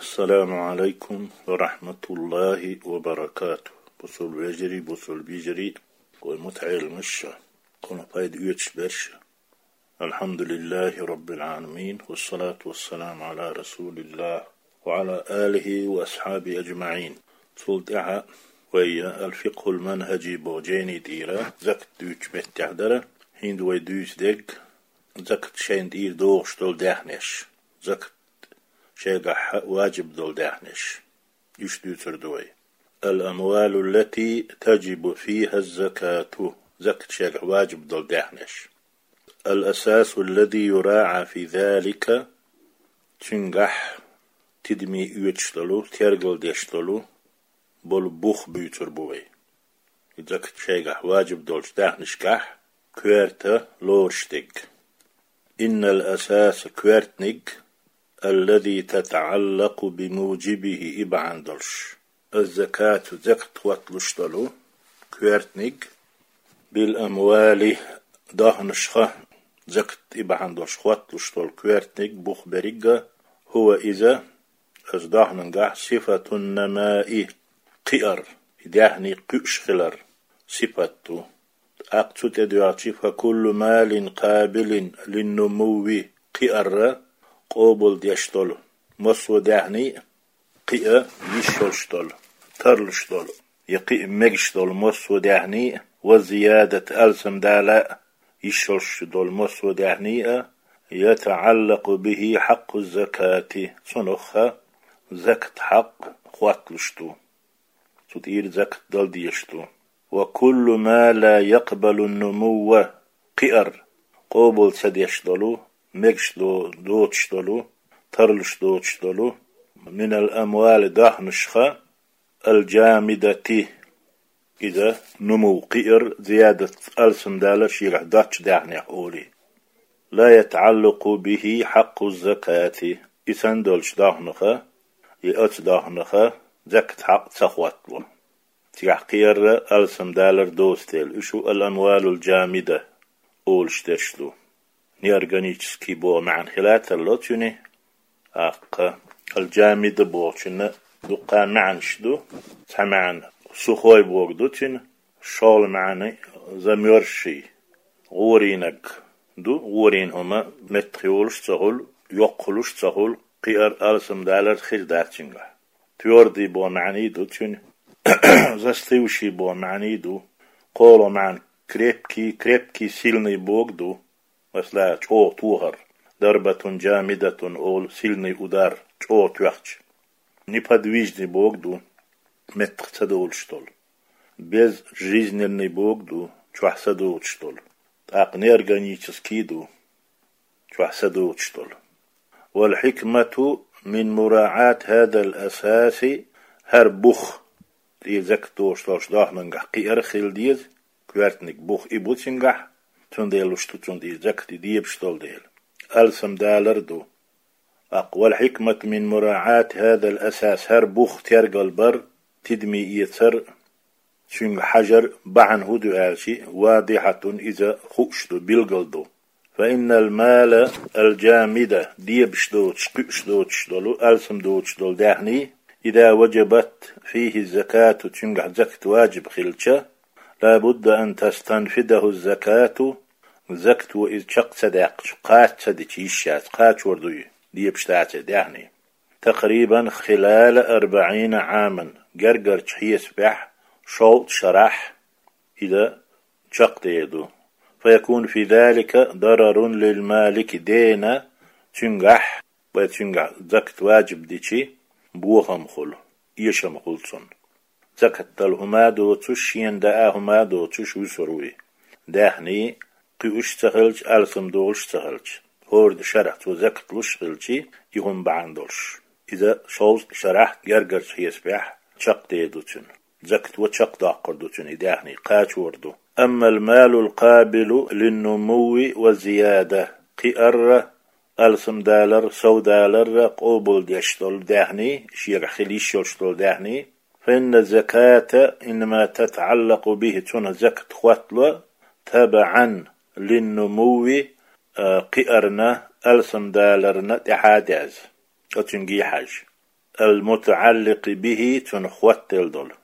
السلام عليكم ورحمة الله وبركاته. بصل بيجري ومتعي المشة كنا بايد يوتش برشا. الحمد لله رب العالمين، والصلاة والسلام على رسول الله وعلى آله وأصحابه أجمعين. صلت ويا الفقه المنهجي بوجيني ديرا زكت دوش بتعدرة هند ويدوش ديك زكت شين دير دوغش دول داحنش زكت شيء واجب دول داحنش يشدو تردوي. الأموال التي تجب فيها الزكاة زكت شيء واجب دول داحنش. الأساس الذي يراعى في ذلك تنجح تدمي يوتشتلو تيرجل ديشتلو بول بوخ بيوتر بوي. زكت شيء واجب دول داحنش كح كويرتا لورشتك. إن الأساس كويرتنك الذي تتعلق بموجبه إبعندلش. الزكاة زكت واتلشتلو كويرتنك بالأموال دهنشخة زكت إبعندلش واتلشتل كويرتنك بوخ بريقة هو إذا أزدهننجح صفة النماء قئر دهني قش خلر صفته أقصد تدعي فكل مال قابل للنمو قئر قوبل ديشتل مصو دهني قئ يشلشتل ترلشتل يقئ مجشتل مصو دهني وزيادة ألسم دالا يشلشتل مصو دهني يتعلق به حق الزكاة صنخة زكت حق خواتلشتو تدير زكت دل ديشتو. وكل ما لا يقبل النمو قئر قوبل سديشتلو مجشتلو دوتشتلو ترلش دوتشتلو من الأموال دهنشخة الجامدة إذا نمو قئر زيادة ألسن دالة شيرح داتش دهني أولي لا يتعلق به حق الزكاة إسان دولش دهنخة يأت دهنخة زكت حق تخواتلو تحقير ألسن دالر دوستيل إشو الأموال الجامدة أولش تشتلو نيرغانيتسكي بو معن خلات اللوتيني أق الجامدة بوشنا دقا معن شدو تمعن سخوي بوغدو تين شول معني زميرشي غورينك دو غورين هما متخيولش تغول يقلوش تغول قير ألسم دالر خير دارتينغا تيوردي بو معني دو تين زستيوشي بو معني دو قولو معن كريبكي سيلني بوغدو مثلا چو توهر ضربة جامدة أول سيلني أدار چو توخش نيبادويجني بوغدو متخصدولشتول без жизненный богду чвахсадоучтол так неорганический ду чвахсадоучтол. والحكمة من مراعاة هذا الأساس هر بوخ ديزك توشتوش داخننجح قير خيل ديز كوارتنك بوخ إبوتنجح تنديلوشتو تنديزك ديبشتول ديل ألسم دالر دو. أقوى الحكمة من مراعاة هذا الأساس هر بوخ ترقل بر تدمي يتر شنغ حجر بعن هدو آلشي واضحة إذا خشتو بلغلدو. فإن المال الجامدة ديبشدوش قشدوش دولو ألسم دوش دول داهني إذا وجبت فيه الزكاة شنغ زكت واجب خلشة لابد أن تستنفده الزكاة زكت وإذ شق صداق قات صدق يشات قات وردوي ديبشتات داهني تقريبا خلال 40 عاما جرجر تحيس بح شوط شرح إذا شق يدو فيكون في ذلك ضرر للمالك دينا تنجح وتنجح زكت واجب ديشي بوهم خل يشم خلصن زكت الهما دو تشين داهما دو تش وسروي داهني قيوش تخلج ألسم دولش تخلج هورد شرحت وزكت لش خلجي يهم بعندولش إذا شوز شرحت جرجر يسبح شق ديدوتن زكت وشق داقردوتن إداهني قاش وردو. أما المال القابل للنمو وزيادة قئر ألسم دالر سو دالر قوبل ديشتول داهني شير خليش يشتول داهني فإن الزكاة إنما تتعلق به تون زكت خواتلو تبعا للنمو قئرنا ألسم دالرنا تحاداز أتنجي حاج المتعلق به تنخوت الدول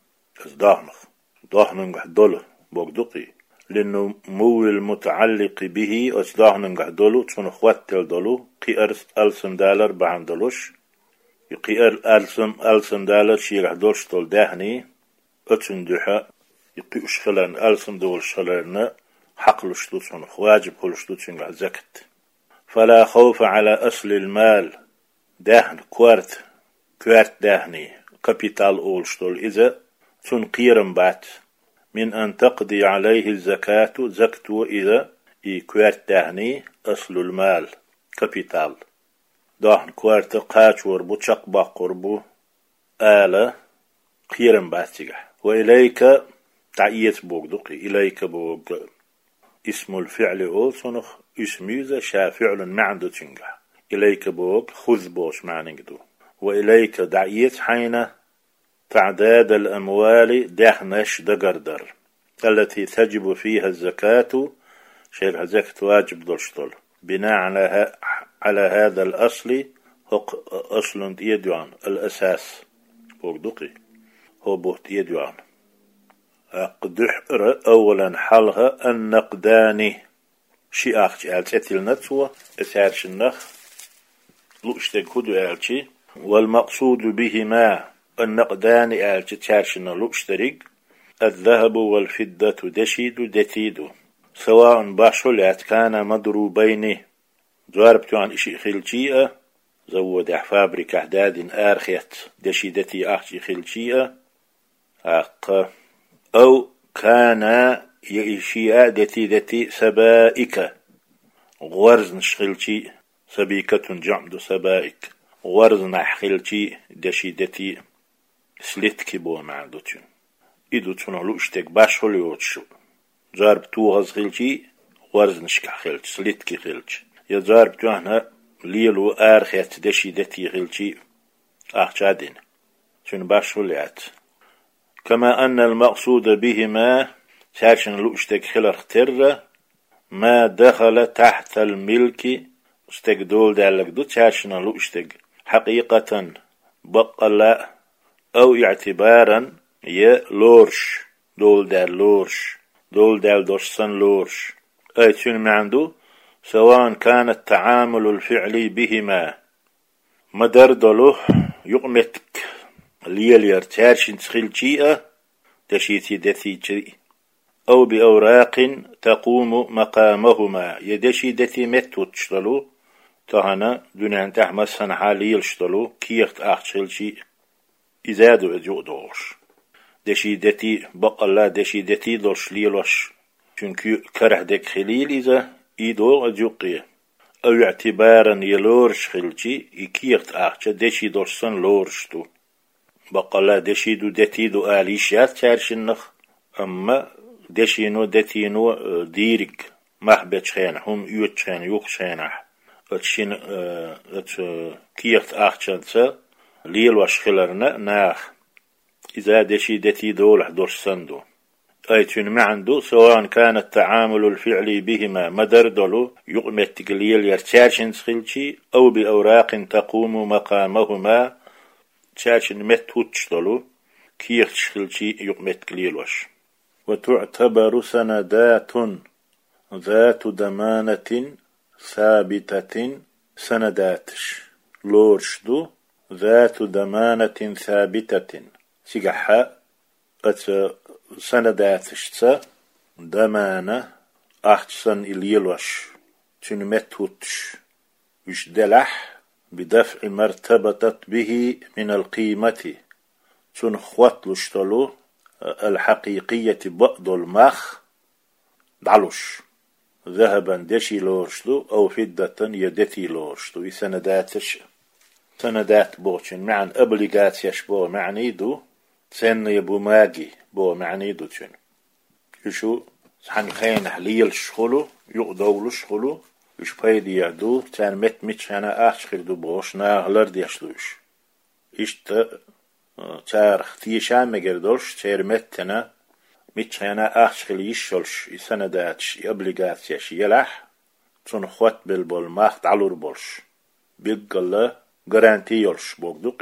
دهنغ دول بوغدقي لأنه مو المتعلق به أصدهنغ دولو تنخوت الدولو قير ألسن دالر بعندلوش يقير ألسن دالر شيرح دولش دول دهني أتندوحا يقيوش خلان ألسن دول شلرنا حقلش دو تنخ واجب خلش دو تنغ زكت فلا خوف على أصل المال دهن كوارت دهني كابيتال أولشتول إذا تنقيرن بات من أن تقضي عليه الزكاة زكتو إذا كوارت دهني أصل المال كابيتال دهن كوارت قاش وربو تشقبا قربو آلة قيرن باتيجح وإليك تعيت بوك دقي إليك بوك اسم الفعل أول صنخ اسميزة شافعل معندو تنجح إليك بوك خذ بوش معنى وإليك دعيت حين تعداد الأموال دهنش دقردر التي تجب فيها الزكاة شير زكاة واجب دلشتل بناء على هذا الأصل هو أصل يدوان الأساس بوغدقي هو بوت يدوان أقدح أولا حلها النقدان شي أخش ألتتل نتوى أسارش النخ لؤشتك هدو ألتي والمقصود بهما النقدان ألتي تارشنا لؤشترق الذهب والفضة دشيد دتيد سواء باشلات كان مضروبين ضربت عن إشي خلجيئة زود فابريك أحداد آرخيت دشيدتي أخشي خلجيئة أو كان يشيئة دتي سبائك غرز نشخلشي سبيكة جعمد سبائك غرز نحخلشي دشيدتي سلتكي بو معدوتون إدو تنهلو اشتك باشو ليوتشو جارب توغز خلشي غرز نشكح خلش سلتكي خلش يجارب توهنا ليلو آرخيت دشيدتي خلشي أخشادين تون باشو ليات كما أن المقصود بهما شارشن لؤشتك خلر اختر ما دخل تحت الملك اشتك دول دالك دو شارشن لؤشتك حقيقة بقلا أو اعتبارا يا لورش دول دال لورش دول دال دوشسن لورش أي تون معندو سواء كان التعامل الفعلي بهما مدر دلو يقمتك ليلير تارشن تخلجيئة تشيتي دثيجي أو بأوراق تقوم مقامهما يدشي دثي متوتشتلو تهنا دونان تحمس سنحا ليلشتلو كيخت أخشلشي إزادو أجو دوش دشي دثي بقلا دشي دثي دوش ليلوش چونكو كره دك خليل إذا إيدو أجوقية أو اعتبارا يلورش خلشي إكيخت أخشا دشي دوشسن لورشتو بقلا دشيدو دتيدو آليشات تارشنخ أما دشينو دتينو ديرك محبت خين هم يوت خين يوك خينح اتشين كيخت آخشانسا ليل وشخلرنا ناخ إذا دشي دتيدو لحدوش سندو أيتون معندو سواء كان التعامل الفعلي بهما مدردلو يقمت تقليل يرتاشن سخلشي أو بأوراق تقوم مقامهما تشاشن متوتشتلو كيخ تشخلشي يقمت قليلوش وتعتبر سندات ذات ضمانة ثابتة سنداتش لورشدو ذات ضمانة ثابتة سيقحا سنداتش ضمانة أحسن إليلوش تنمتوتش وش دلح بدفع ما ارتبطت به من القيمة تنخوت لشتلو الحقيقية بعض المخ دعلوش ذهبا دشي لورشتو أو فدة يدتي لورشتو سنداتش سندات بوشن معن أبليغاتيش بو معنيدو سن يبو ماجي بو معنيدو تشن يشو سحن خين حليل شخلو يقدولو شخلو يش بايدي يعدو تان مت أنا أخشخل دو بوش ناغلر ديشلوش إشت تارخ تيشان مجردوش تير متنا أنا أخشخل يشلش يسنداتش يابليغاتيش يلح تون خوات بالبول ماخت علور بولش بيقلا غرانتي يلش بوغدوقي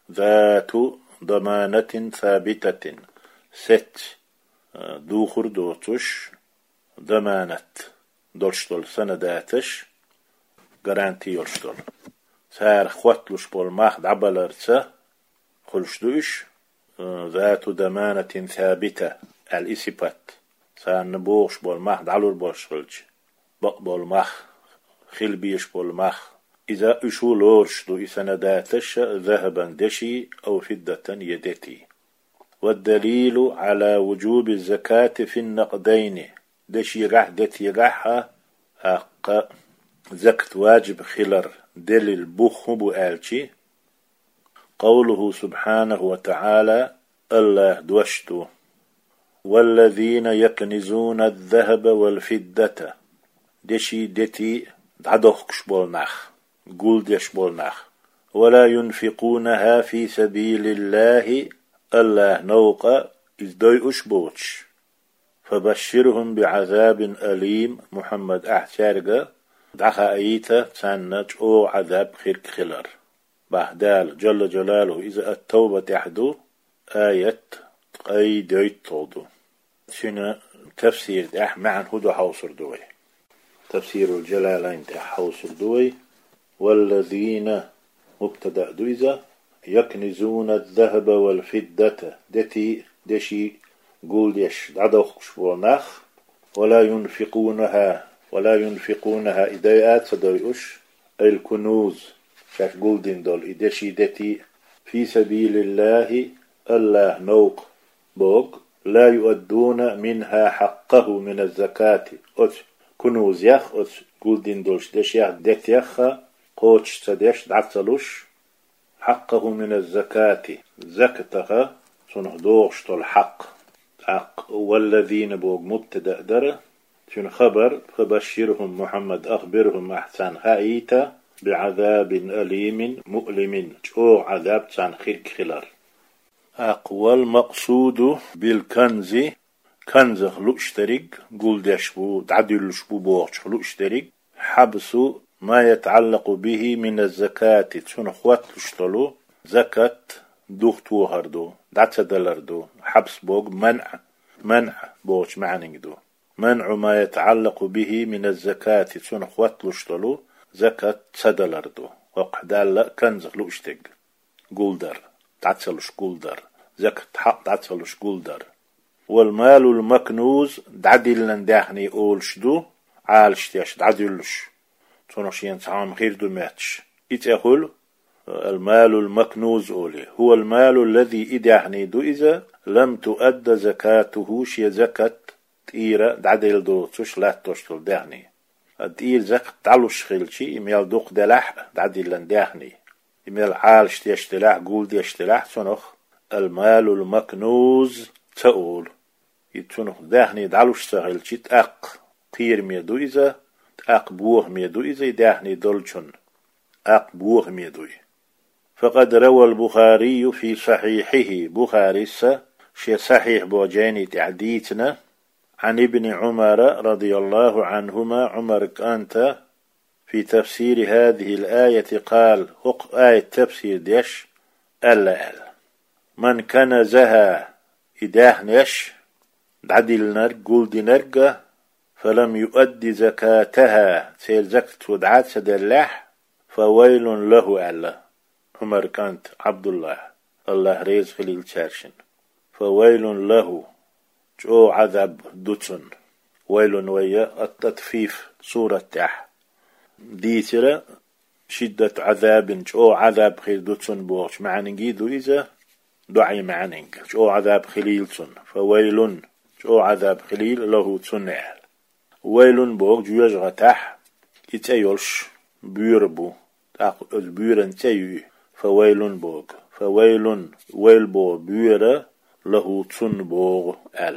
ذات ضمانة ثابتة ست دوخر دوتش ضمانة دولشتول سنداتش garanti يولشتول سار خواتلوش بول ماخد عبالرسا خلشدوش ذات ضمانة ثابتة الإسيبات سار نبوش بول ماخد علور بولش خلج بول ماخ خيل بيش بول ماخ إذا أشو لورشدو إسنداتش ذهبا دشي أو فدة يدتي والدليل على وجوب الزكاة في النقدين دشي راح دتي راح أق زكت واجب خلر دليل بوخبو آلشي قوله سبحانه وتعالى الله دوشتو والذين يكنزون الذهب والفدة دشي دتي دعدوخش بولناخ قول ديش بولناخ ولا ينفقونها في سبيل الله الله نوقا إزدوي أشبوتش فبشرهم بعذاب أليم محمد أحسارقا دعها أيتا تسانج أو عذاب خيرك خلر بهدال جل جلاله إذا التوبة تحدو آية قيديت تودو شنو تفسير دح معن هدو حوصر دوي تفسير الجلالين دح حوصر دوي والذين مبتدأ دويزا يكنزون الذهب والفدة دتي دشي قول يش دعدوخش بوناخ ولا ينفقونها إدايات سدويش الكنوز شاك قول دين دول إدشي دتي في سبيل الله الله نوق بوغ لا يؤدون منها حقه من الزكاة كنوز يخ قول دين دولش دش يخ دت يخ قوتش تدش دعتلوش حقه من الزكاة زكتها سنهدوغش طول حق والذين بوغ مبتدأ در شن خبر فبشرهم محمد أخبرهم أحسن هايتا بعذاب أليم مؤلم جو عذاب تسان خيك خلال والمقصود بالكنز كنز خلوشترق قول دشبو تعدل شبو بوغش خلوشترق حبس ما يتعلق به من الزكاة تسون خوات لشتلو زكاة دوختو هردو دعت دلردو حبس بوغ منع بوغش معنينجدو منع ما يتعلق به من الزكاة تسون خوات لشتلو زكاة سدلردو وقدال لا كنز خلوشتق قولدر دعتلوش قولدر زكاة حق دعتلوش قولدر والمال المكنوز دعدلن داخني أولشدو عالشتيش دعدلوش تونشين تعام غير دماتش يتأخل المال المكنوز أولي هو المال الذي إدعني دو إذا لم تؤد زكاته شي زكاة تيرا دعدل دوتش لا تشتل دعني الدير زكاة تعلوش خلشي إميال دوق دلح دعدل دعني إميال عالش تيشتلح قول ديشتلح تونخ المال المكنوز تقول يتونخ دعني دعلوش سغلشي تأق قير ميدو إذا أق بوغ ميدو إذا داهني دولشن أق بوغ ميدوي فقد روى البخاري في صحيحه بخاري شي صحيح بوجاني تعديتنا عن ابن عمر رضي الله عنهما عمر كانت في تفسير هذه الآية قال هق آية تفسير ديش ألا من كنزها إداهنش دعدل نرق قول دي نرقه فلم يؤدي زكاتها سير زكت ودعات سدلاح فويل له ألا عمر كانت عبد الله ريز خليل شارشن فويل له جو عذاب دوتسن ويل ويا التطفيف سورة تح ديترا شدة عذاب جو عذاب خيل دوتسن بوغش معنى دو إذا دعي معنى جو عذاب خليل سن فويل جو عذاب خليل له تسنع ويل بوغ جوج غتاح يتأيولش بيربو تاقل بيرن تيو فويل بوغ ويل بوغ بيرا له تسن بوغ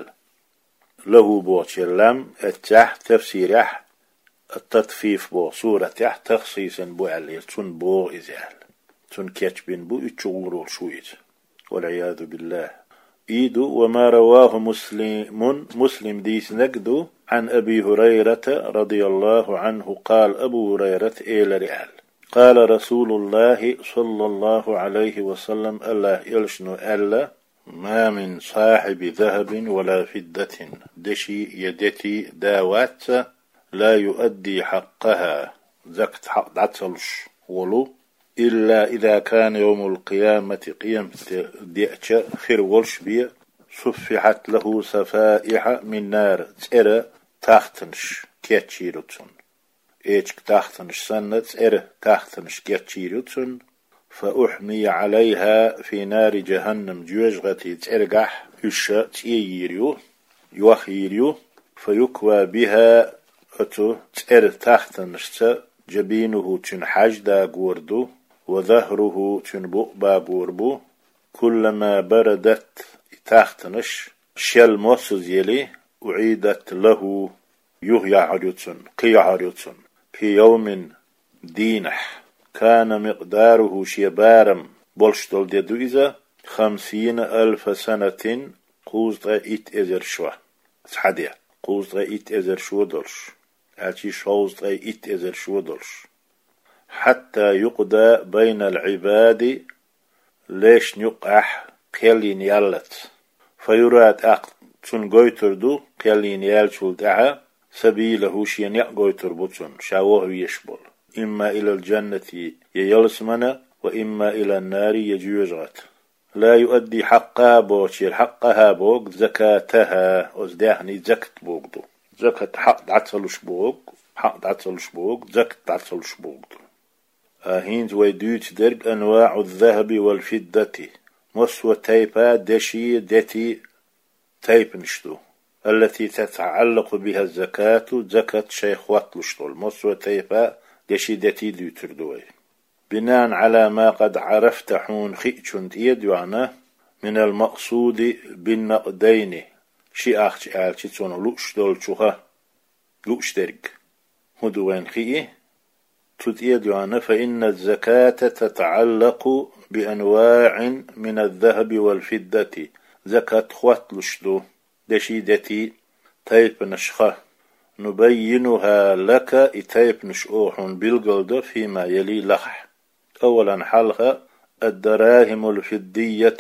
له بوغ شلام التح تفسيرح التطفيف بوغ سورة تح تخصيصا بو تسن بوغ إزال تسن كاتبين بو اتشغورو شويت والعياذ بالله إيدو وما رواه مسلم ديس نقدو عن أبي هريرة رضي الله عنه قال أبو هريرة إيل رئال قال رسول الله صلى الله عليه وسلم الله يلشنو ألا ما من صاحب ذهب ولا فدة دشي يدتي داوات لا يؤدي حقها زكت حق دعتلش ولو إلا إذا كان يوم القيامة قيامة ديأتش خير ولش بيه صفحت له سفائح من نار تيرا تاختنش كيتشيروتون إيشك تاختنش سنة تيرا تاختنش كيتشيروتون فأحمي عليها في نار جهنم جوجغتي تيرقح يشا تييريو يوخيريو فيكوى بها أتو تير تاختنش جبينه تنحج دا قوردو وظهره تنبؤ با قوربو كلما بردت تاختنش شل موسز يلي أعيدت له يهيا عريوتن قيا عريوتن في يوم دينح كان مقداره شيبارم بولشتول ديدو إذا 50,000 سنة قوزغا إت إزر شوا حديا قوزغا إت إزر شو دولش هاتي شوزغا إت إزر شو دولش حتى يقضى بين العباد ليش نقح قيلين يالت فيراد أق تون قويتردو قيلين يالشول دعا سبيله شين يقويتر بطن شاوه يشبل إما إلى الجنة يلسمنا وإما إلى النار يجوزغت لا يؤدي حقها بوشير حقها بوق زكاتها وزداحني زكت بوقدو زكت حق دعتلش بوق حق دعتلش بوق زكت دعتلش بوقدو هينز ويدوت درج أنواع الذهب والفضة مسوى تيبا دشي دتي تيب نشتو التي تتعلق بها الزكاة زكاة شيخ وطلشتول مسوى تيبا دشي دتي دوتردوي بناء على ما قد عرفت حون خيتشنت يدوانا من المقصود بالنقدين شي أخش آلشي تون لوشتول شوها لوشترج هدوين خيه تديدوانا فإن الزكاة تتعلق بأنواع من الذهب والفضة زكاة خوات لشدو دشيدتي تيب نشخة نبينها لك إتيب نشؤوح بالقلد فيما يلي لخ أولا حلها الدراهم الفضية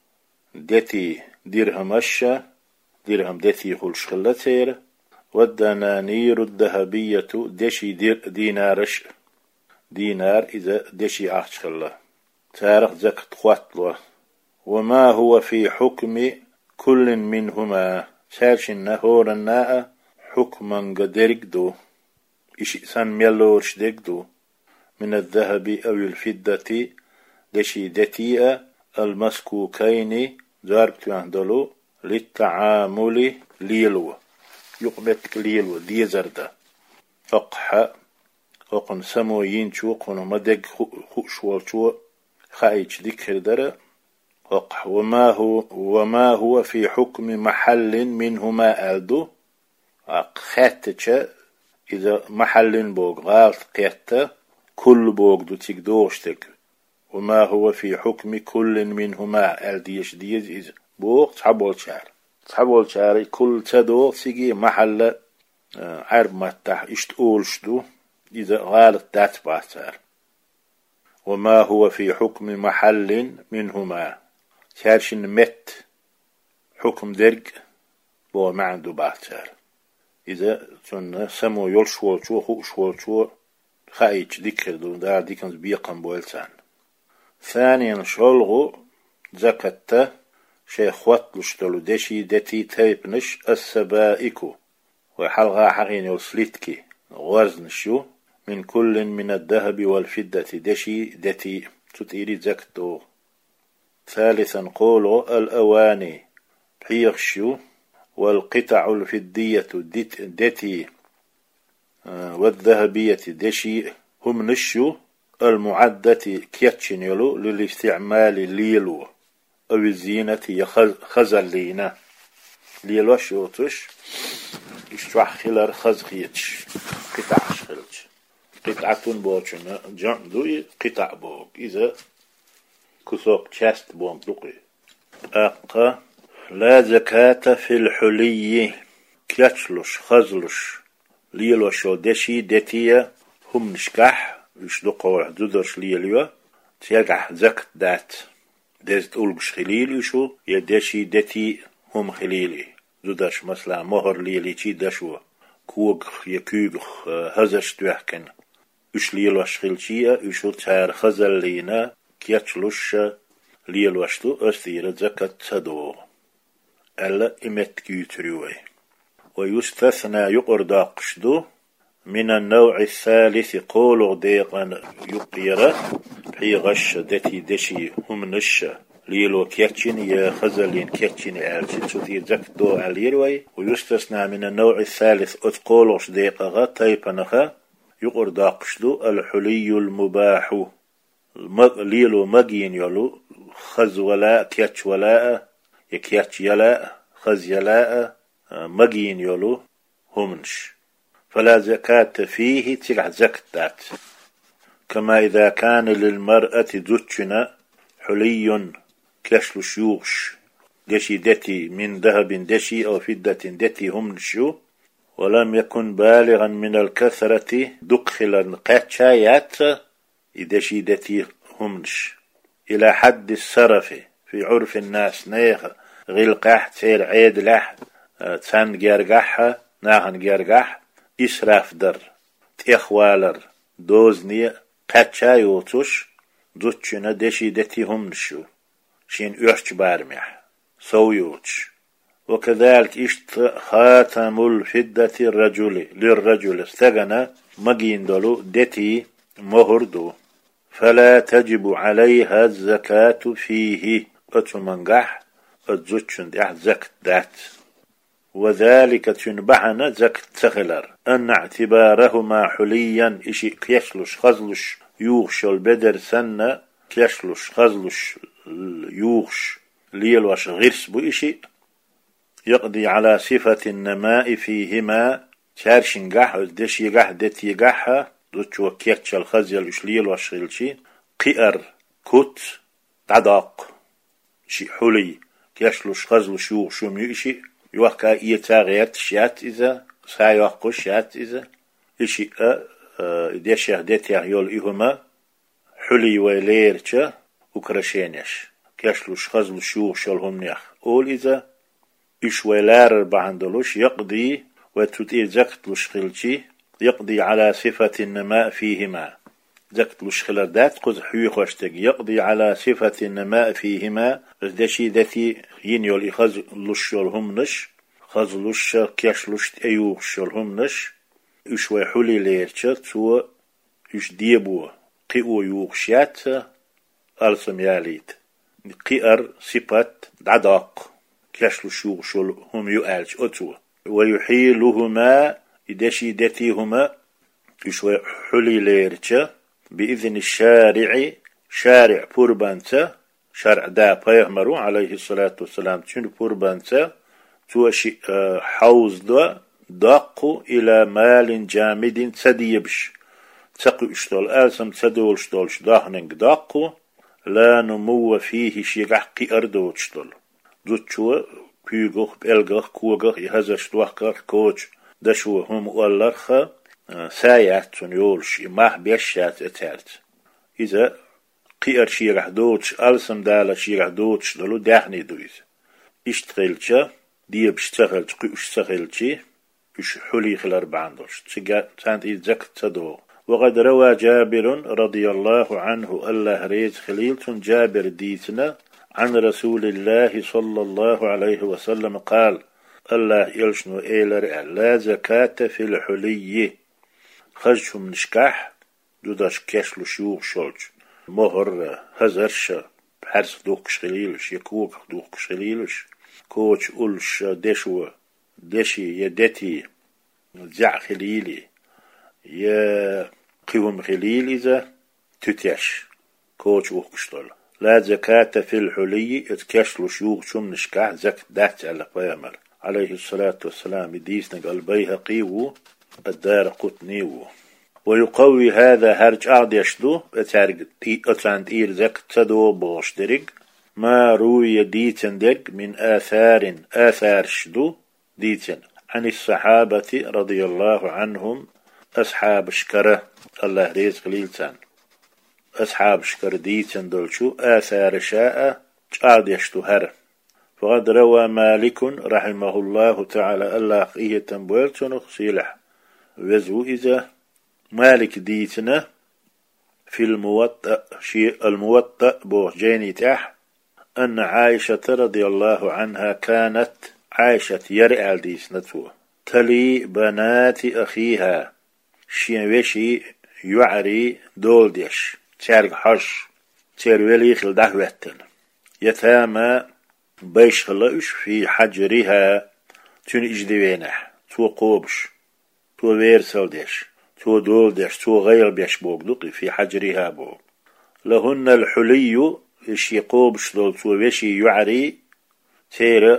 دتي درهم الشا درهم دتي خلش خلتير والدنانير الذهبية دشي دينارش دينار إذا دشي عهش خلا تارخ زكت خواتلوه وما هو في حكم كل منهما سالش النهور الناء حكما قدرك دو إشي سان ميلورش ديك دو من الذهب أو الفضة دشي دتيئة المسكوكين زاربت يهدلو للتعامل ليلو يقبتك ليلو دي زرده فقح وقن سمو ينشو قن مدق خوشوالشو خايش ذكر درة وقح وما هو في حكم محل منهما ألدو خاتتش إذا محل بوغ غالت قيتة كل بوغ دو تقدوشتك وما هو في حكم كل منهما ألديش ديز إذا بوغ تحبول شعر كل تدو سيجي محل عرب متح اشتقولشدو إذا غالت دات باتر وما هو في حكم محل منهما شارشن مت حكم درج بو ما عنده باتر إذا سن سمو يلشوال شو خوشوال شو خايج ذكر دون دار ديكنز بيقن بوالسان ثانيا شلغو زكتا شيخ وطلشتلو دشي دتي تيبنش السبائكو وحلغا حقين يلسلتكي غرزن شو من كل من الذهب والفضة دشي دتي تتيري زكتو ثالثا قولوا الأواني بيغشو والقطع الفضية دتي والذهبية دشي هم نشو المعدة كيتشن يلو للاستعمال ليلو أو الزينة خزل لينا ليلو شوتش اشتوح خلال خزخيتش قطع شخلش قطعة بوچنا جان دوي قطع بوك إذا كسوق شاست بوم دوقي أقا لا زكاة في الحلي كيتشلش خزلش ليلو شو دشي دتية هم نشكح إيش دقوا دودرش ليليو تيجح زكت دات دزت أولش خليل إيشو يدشي دتي هم خليلي دودرش مثلا مهر ليلي تي دشوا كوغ يكوغ هزش توحكن إيش ليلو شخلشية إيشو تار خزل لينا كياتشلوش ليلو أشتو أستير زكت تدو ألا إمت كيوتريوي ويستثنى يقرد قشدو من النوع الثالث قول ديقا يقير في غش دتي دشي هم نش ليلو كيتشين يا خزلين كيتشين عالشي تثير زكدو عليروي ويستثنى من النوع الثالث أثقولوش ديقا تايبنخا يقرد قشدو الحلي المباح ليلو مجين يلو خز ولاء كيتش ولاء يكيتش يلاء خز يلاء مجين يلو همنش فلا زكاة فيه تلع زكتات كما إذا كان للمرأة دتشنا حلي كشل شيوخش دشي دتي من ذهب دشي أو فدة دتي همنشو ولم يكن بالغا من الكثرة دخلا قاتشايات دشي دتي همنش إلى حد السرف في عرف الناس نيخ غلقاح تير عيد لح تان جرقاحها ناهن جرقاح إسراف در تيخوالر دوزني قاتشا يوتوش دوتشنا دشي دتي همنشو شين أحش بارمح سويوتش وكذلك اشت خاتم الفدة الرجل للرجل استغنى مجين دلو دتي مهردو فلا تجب عليها الزكاة فيه أتمنجح أتزوجن دح زكت دات وذلك تنبحنا زكت تخلر أن اعتبارهما حليا إشي كيشلش خزلش يوغش البدر سنة كيشلش خزلش يوغش ليلوش غرس بو إشي يقضي على صفة النماء فيهما شارشنجح دشيجح دتيجح دوتشو كيتش الخزيل إشليل وشغلشي قئر كوت عداق شي حلي كيشلش خزلش يوغش يوغشي يوحكا يتاغيات شات إذا سايوحكو شات إذا إشي ديشيخ ديتيغ يول إيهما حلي ويليرشا وكرشينيش كيشلوش خزلو شيوخ شلهم نيخ أول إذا إش ويلار بعندلوش يقضي وتتئي زكتلوش خلشي يقضي على صفة النماء فيهما زكتلوش خلردات قد حيوخ واشتق يقضي على صفة النماء فيهما دشي دتي ينيول إخزلوش شلهم نش خزلوش كيشلوش أيوخ شلهم نش إش ويحولي ليرشا تو إش ديبو قيو يوخشات ألسم ياليت قير صفات دعداق كشلو شوغ شل هم يؤالج أتو ويحيلهما إدشي دتيهما يشوي حلي ليرتشا بإذن الشارع شارع بوربانتا شرع دا بيغمرو عليه الصلاة والسلام تشن بوربانتا توشي حوز دا داقو إلى مال جامد تديبش تقو اشتول آلسم تدول شتولش داخننك داقو لا نمو فيه شيغح قي أردو تشتول دوتشو بيغوخ بألغخ كوغخ يهزش دوخخ كوش دشو هم واللرخ سايات يولش يماح بيشات اتالت إذا قير شيغح دوتش ألسم دالا شيغح دوتش دلو داخني دويز اشتغلتشا دي بشتغلتش قي اشتغلتشي اش حلي خلال باندوش تانت إذاك تدو وقد روى جابر رضي الله عنه الله ريز خليل جابر ديتنا عن رسول الله صلى الله عليه وسلم قال الله يلشنو إيلر لا زكاة في الحلي خجهم نشكاح دوداش كشلو شيوخ شولج مهر هزرش بحرس دوكش خليلش يكوك دوكش خليلش كوش أولش دشو دشي يدتي زع خليلي يا قيوم خليل إذا تتيش كوش وقشتول لا زكاة في الحلي اتكشلو شيوخ شم نشكاح زك دات على قيامر عليه الصلاة والسلام ديسنا البيهقي الدار قطني ويقوي هذا هرج أعد يشدو اتعند إير زك تدو بوشترق ما روي ديتن دق من آثار شدو ديتن عن الصحابة رضي الله عنهم أصحاب شكرة الله رزق ليلتان أصحاب شكر ديتن دولشو آثار شاء قاد يشتهر فقد روى مالك رحمه الله تعالى الله إيه تنبولتن خصيلح وزو إذا مالك ديتنا في الموطأ شيء الموطأ بوجيني تاح أن عائشة رضي الله عنها كانت عائشة يرئال ديسنتو تلي بنات أخيها شين وشي يعري دولدش تارق حش تار ولي خلده وقتن يتامى بيش خلقش في حجرها تون إجدوينح تو قوبش تو ويرسلدش تو دولدش تو غير بيش بوغدقي في حجرها بوغ لهن الحلي إش يقوبش دول تو وشي يعري تير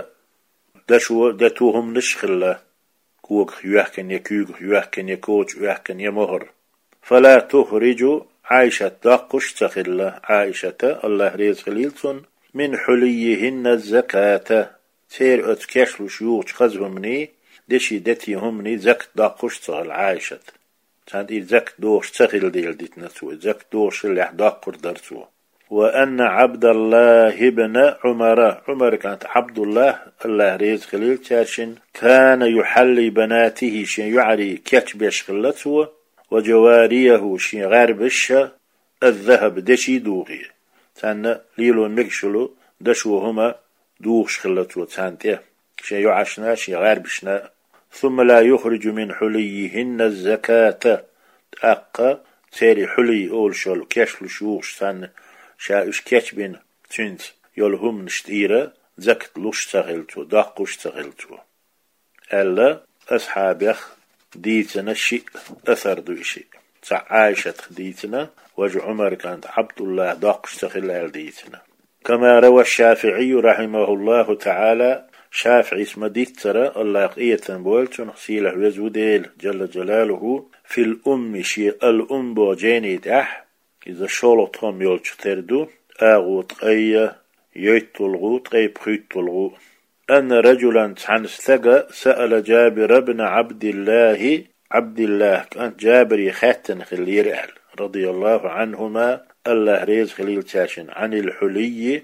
دشو دتوهم نشخله كوك يحكن يكوك يحكن يكوش يحكن يمهر فلا تخرج عائشة داقش تخله عائشة الله رزق ليلتون من حليهن الزكاة تير اتكشلو شيوخ خزبمني دشي دتيهمني زك داقش تخل عائشة تاند إيه زك دوش تخل ديل ديت نتو زك دوش اللي داقر درتو وأن عبد الله بن عمر كانت عبد الله رزق ليل تاشن كان يحلي بناته شين يعري كتبش خلته وجواريه شين غاربش الذهب دشي دوغي تان ليلو مكشلو دشو هما دوغش خلته تانته شين يعشنا شين غاربشنا ثم لا يخرج من حليهن الزكاة أقا تيري حلي أول شل كشل شوش تان شايش كتبين تنت يلهم نشتيرة زكت لوش تغلتو داقوش تغلتو ألا أصحابيخ ديتنا شيء أثر دو شيء تع عائشة ديتنا وجه عمر كانت عبد الله داقوش تغل ديتنا كما روى الشافعي رحمه الله تعالى شافعي اسم ديترا الله يقية بولتو نحسيله وزوديل جل جلاله في الأم شيء الأم بوجيني تح إذا شولتهم يولش تردو آغوت أي يتلغوت أي بخيتلغو أن رجلا تحنستقى سأل جابر بن عبد الله كان جابر يخاتن خلير رضي الله عنهما الله ريز خليل تاشن عن الحلي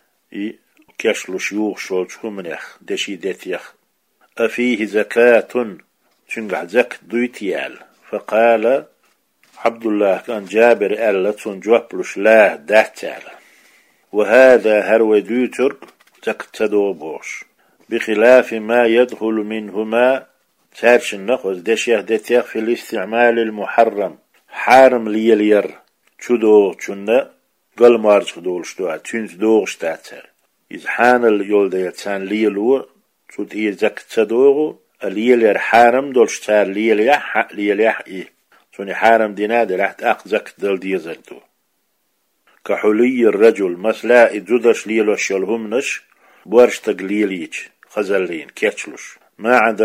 كشلو شيوخ شولش منيخ دشي ديتيخ أفيه زكاة تنقع زك دويتيال فقال عبد الله كان جابر ألا تنجوبلش لا دهتال وهذا هرو دوتر تقتدو بوش بخلاف ما يدخل منهما تارش النخوز دشيه دتيخ في الاستعمال المحرم حارم ليلير تشدو تشنا قل مارج دولش دوا تنز دوغش تاتر إذ حان اليول ديتسان ليلو تود إيه زكتدوغو ليلير حارم دولش تار ليليح إيه سوني حارم ديناد لحت أقزك دل ديزردو كحلي الرجل مسلا إدودش ليلو شلهم نش بورش تقليليج خزلين كيتشلوش ما عدا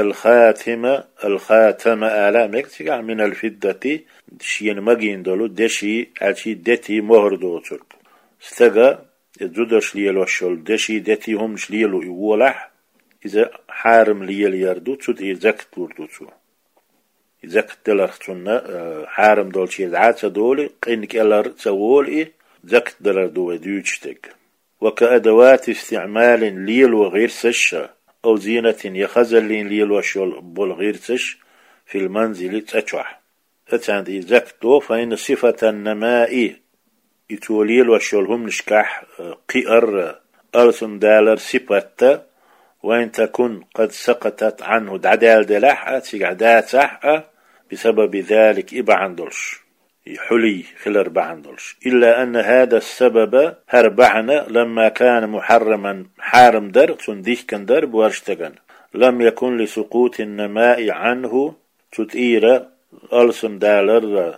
الخاتم آلامك تقع من الفدة شين مجين دولو دشي عشي دتي مهر دوتر استقى إدودش ليلو شل دشي دتي همش ليلو يولح إذا حارم ليل يردو تود إزاك توردوتو إزاك دلرتونا حارم دولشي العاتة دولي قينك ألر تولي زاك دلر دو ديوشتك وكأدوات استعمال ليل وغير سش أو زينة يخزلين ليل وشول بول غير سش في المنزل تأتوح أتاند إزاك دو فإن صفة النماء يتوليل وشول هم نشكح قئر أرسن دالر صفة وإن تكون قد سقطت عنه دعدال دلحة تقعدات سحة بسبب ذلك إبا عندلش حلي خلر بعندلش إلا أن هذا السبب هربعنا لما كان محرما حارم در تنديك كان در بورشتغن لم يكن لسقوط النماء عنه تتئير ألسن دالر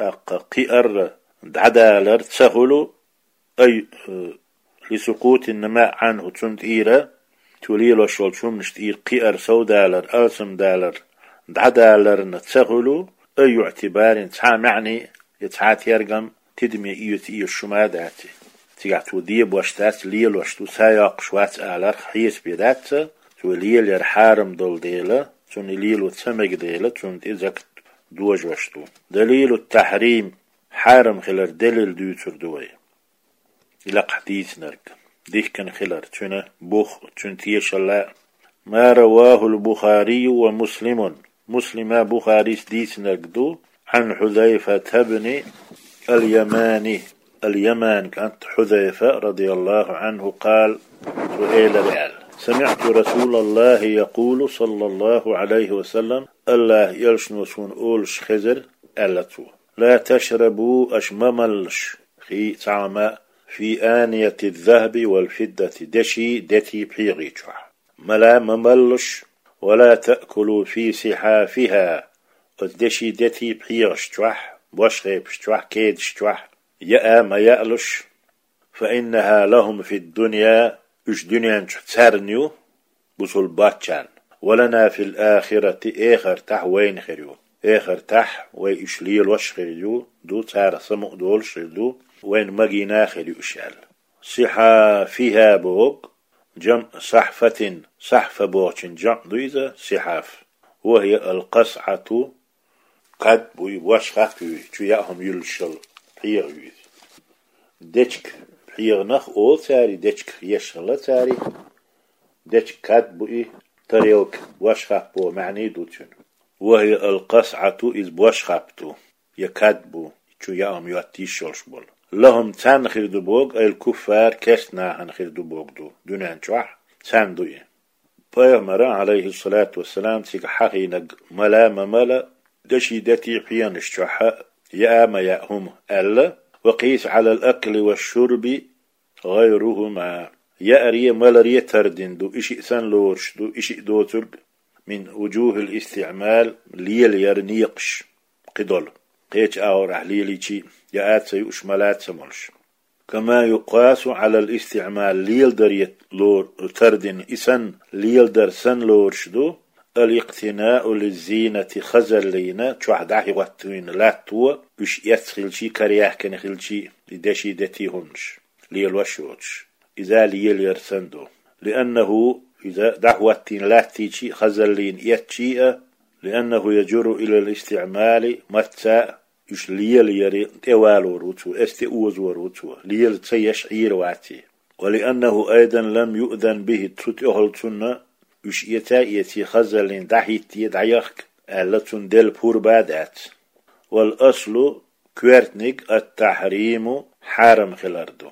قئر دعدالر تسهل أي لسقوط النماء عنه تنتئير توليلو شولشوم نشتير قئر سودالر ألسم دالر دعدالر نتسهلو أي اعتبار تسعى معني يتسعات يرقم تدمي إيو الشماداتي تقعتو ديب واشتات ليل واشتو سايق شوات آلر خيس بيدات تو ليل يرحارم دول ديلا تون ليل وتسمق ديلا تون تزاك دوج وشتو دليل التحريم حارم خلر دليل دوتر دوي إلى حديث نرك ديك كان خلر تشنا بوخ تشنتيش الله ما رواه البخاري ومسلم مسلم بخاري ديس نركدو عن حذيفة بن اليمان كانت حذيفة رضي الله عنه قال سئل رعال سمعت رسول الله يقول صلى الله عليه وسلم الله يلشنوسون أولش خزر ألتو لا تشربوا أشمملش خي تعمى في آنية الذهب والفضة دشي دتي بحيغيتشوح ملا مملش ولا تأكلوا في سحافها الدشي دتي بحيغشتوح وشغيبشتوح كيدشتوح يأ ما يألش فإنها لهم في الدنيا إش دنيا تسارنيو بسول باتشان ولنا في الآخرة آخر تح وين خريو آخر تح ويش ليل وش خريو دو تار سمو دول شردو وين مجينا خريو إشال صحا فيها بوغ جمع صحفة بوغشن جمع دويزة صحاف وهي القصعة قد بوي وشخة تياهم يلشل حيغ دچك حيغ نخ أول تاري دچك يشغل تاري دچك قد بوي تريوك وشخة بو معني دوتشن وهي القصعة إذ بوشخبتو يكادبو تياهم يواتيشلش بول لهم تان خيردو بوغ الكفار كسنا هن خيردو بوغ دو دونان تشوح تان دوي بيغمر عليه الصلاة والسلام تيك حقينك ملا دشي دتي حيانش تشوح يا ما يأهم ألا وقيس على الأكل والشرب غيرهما يأري ملري تردن دو إشي سن لورش دو إشي دوترق من وجوه الاستعمال ليل يرنيقش قدول قيش أور أحليليشي يأت سيوش ملات سمولش كما يقاس على الاستعمال ليل دريت لور تردن إسن ليل در سن لورش دو الاقتناء للزينة خزل لينا تشوح داحي واتوين لا تو بش يتخل شي كرياح كان خل شي لدشي دتي هنش ليل وشوتش إذا ليل يرسندو لأنه إذا دعوتين لا تيشي خزل لين يتشيء لأنه يجر إلى الاستعمال متى يش ليل يري توال وروتو استئوز وروتو ليل تيشعير واتي ولأنه أيضا لم يؤذن به تتأهل تنة يش يتي خزلين دحيتي دعيخك ألتون دل بور بادات والأصل كويرتنيك التحريم حرم خلاردو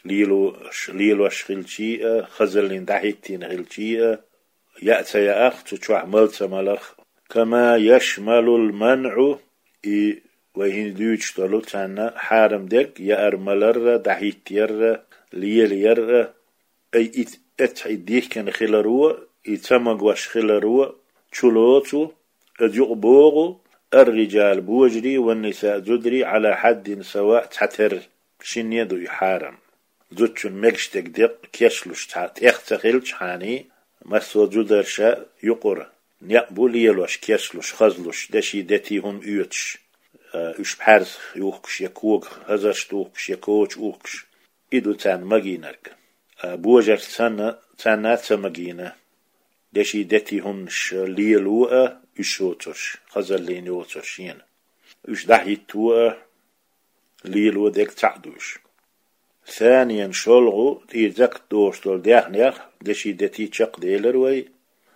ليلو شخلشي خزلين دحيتي نخلشي يأتي يا أخ تشوح ملت ملخ كما يشمل المنع وهين دوش طلو تانا حرم دك يأر ملر دحيتير ليلير أي اتعديك كان خلارو يتمق وش خلارو تشلوتو أديق بوغو الرجال بوجري والنساء زدري على حد سواء تحتر شن يدو يحارم زوتشن مكشتك دق كيشلوش تحت اختخلش حاني مسو زدرشا يقر نيقبو ليلوش كيشلوش خزلوش دشي دتيهم ايوتش اش بحرز يوخكش يكوغ هزرش توخكش يكوش اوخكش إدو تان مجينك بوجر تانات سمجينة دشي دتيهم ليلوء يشوتش خزلين يوتشين يش دحيتوء ليلو ديك تعدوش ثانيا شلغو تيزك دوشتول ديخنيخ دشي دتي تشق ديلروي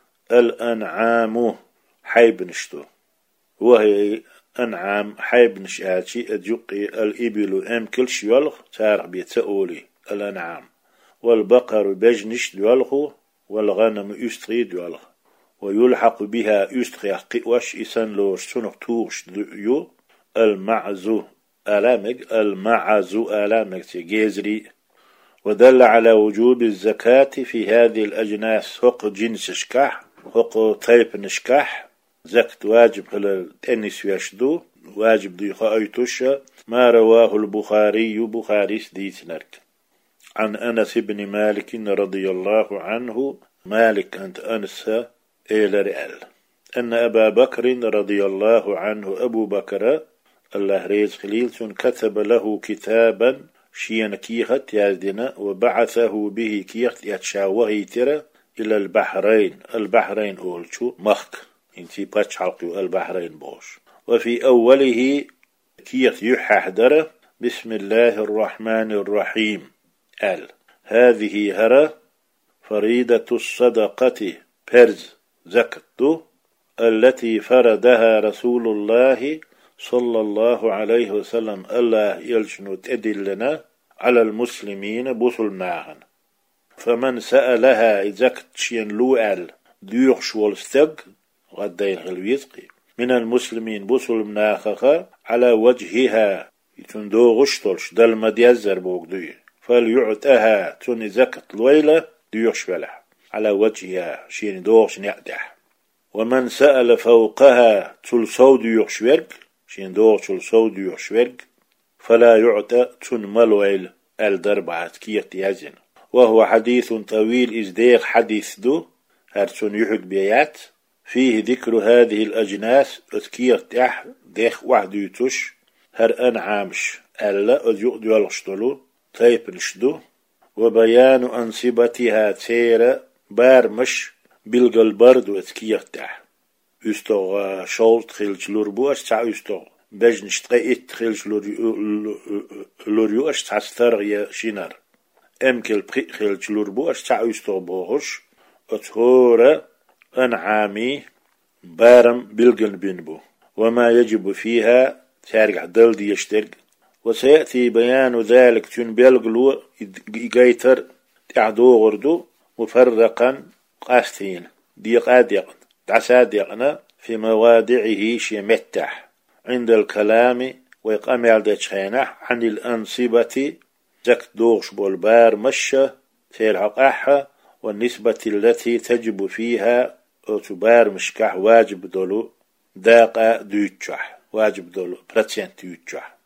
الأنعام حيب نشتو وهي أنعام حيب نشاتي أديقي الإبل أمكلش يلغ تارق بيتسأولي الأنعام والبقر بجنش يلغو والغنم يستغي يلغ ويلحق بها يستغي قوش إسان لوش سنق توغش يو المعزو ألامك تجيزري ودل على وجوب الزكاة في هذه الأجناس حق جنس شكاح حق طيب نشكاح زكت واجب على التنس يشدو واجب دي خايتوش ما رواه البخاري بخاري ديتنرك عن أنس بن مالك رضي الله عنه مالك أنت أنس إلى رئال أن أبا بكر رضي الله عنه أبو بكر الله ريز خليلتون كتب له كتابا شين كيخت يازدنا وبعثه به كيخت يتشاوهي ترى إلى البحرين أولشو مخك انتي باتش حلقيو البحرين بوش وفي أوله كيت يححدر بسم الله الرحمن الرحيم قال هذه هرى فريدة الصدقة برز زكت التي فردها رسول الله صلى الله عليه وسلم الله يلشنو تدلنا على المسلمين بوصل معهن فمن سألها إذاك تشين لوال ديوخش والستق غدا الغلويتقي من المسلمين بوصل مناخخة على وجهها تندوغشتلش دل مديزر بوغدوي فليعتها تون زكت لويلة ديوخش فلح على وجهها شين دوغش نعدح ومن سأل فوقها تلسو ديوخش ورق شين دوغ تلسو ديوخش ورق فلا يعطى تون ملويل الدربعة كيت يزن وهو حديث طويل إزديق حديث دو هرسون يحد بيات فيه ذكر هذه الأجناس أتكيت ديخ واحد يتوش هر أنعامش ألا أديق ديالشتلو طيب نشدو وبيان أنصبتها تيرا بارمش بالقلبرد أتكيت يستوغ شولت خيلش لوربو أشتع يستوغ باش نشتغي خيلش لوريو أشتع سترغي شينار أمكل خيلش لوربو أشتع يستوغ بوغش أتهورا أنعامي بارم بلغن بينبو وما يجب فيها تارك دل دي يشترك وسيأتي بيان ذلك تون بلغلو يقيتر تعدو غردو مفرقا قاستين ديقاديقن تعساديقنا في موادعه شمتح عند الكلام ويقام يالدتشينح عن الأنصبة زك دوغش بولبار مشة تيرحق أحا والنسبة التي تجب فيها أتبار مشكح واجب دولو داقا دوتشح واجب دولو براتسين دوتشح